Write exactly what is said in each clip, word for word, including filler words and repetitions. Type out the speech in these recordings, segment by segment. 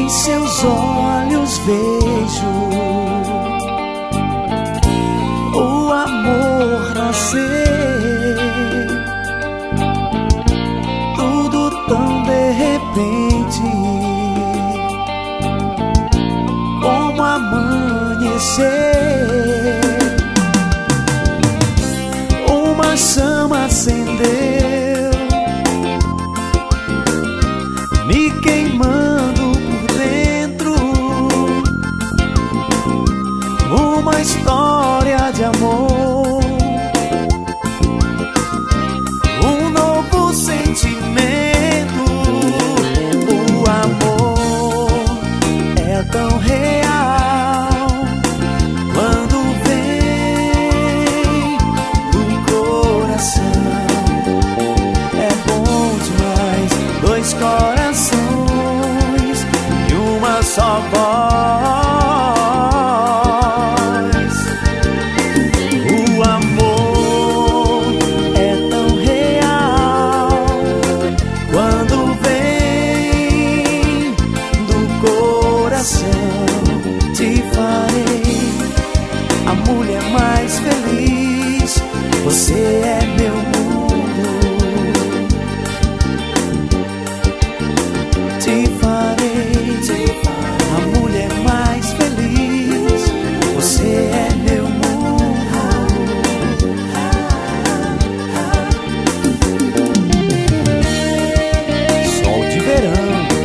seus olhos vejo o amor nascer, tudo tão de repente, como amanhecer. Uma chama acendeu, me queimando por dentro, uma história de amor, um novo sentimento. O amor é tão real quando vem do coração. É bom demais, dois corações e uma só voz. O amor é tão real quando vem do coração. Te farei a mulher mais feliz, você é meu mundo. Te farei a mulher mais feliz, você é meu mundo. Sol de verão,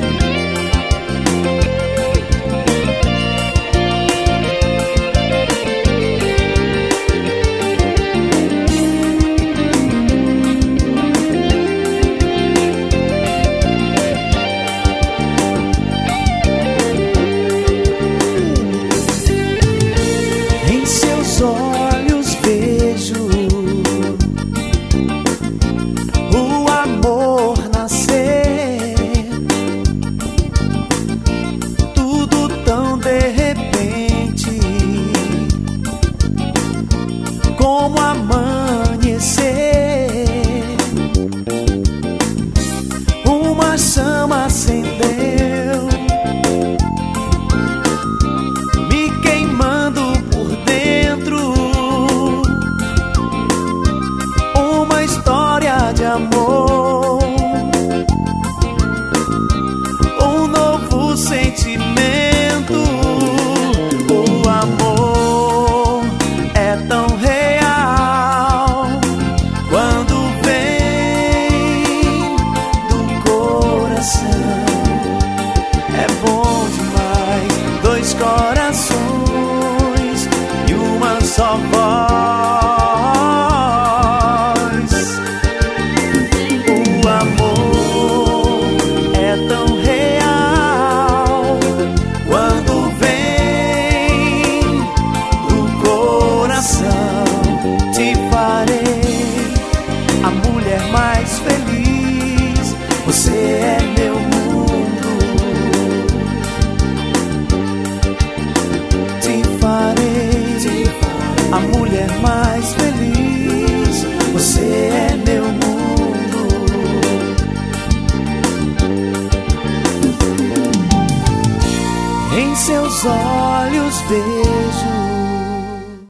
olhos vejo o amor nascer, tudo tão de repente, como amanhecer. Uma chama acendeu, me queimando por dentro, uma história de amor, um novo sentimento. O amor é tão real quando vem do coração. É bom demais, dois corações e uma só voz. O amor é tão real quando vem do coração. Te farei a mulher mais feliz, você é meu mundo. Te farei a mulher mais feliz, você é meu mundo. Em seus olhos vejo